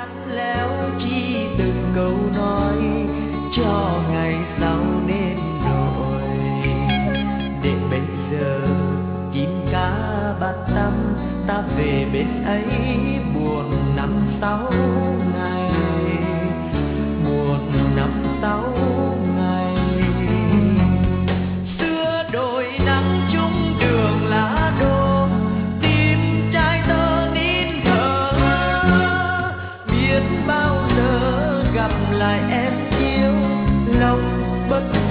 léo chi từng câu nói cho ngày sau nên rồi. Để bây giờ kín cá bát tăm, ta về bên ấy buồn 5-6 ngày, buồn 5-6 ngày. Xưa đôi nắng chung đường lá đô, tim trai tơ nín thở. Biết bao giờ gặp lại em yêu lòng bất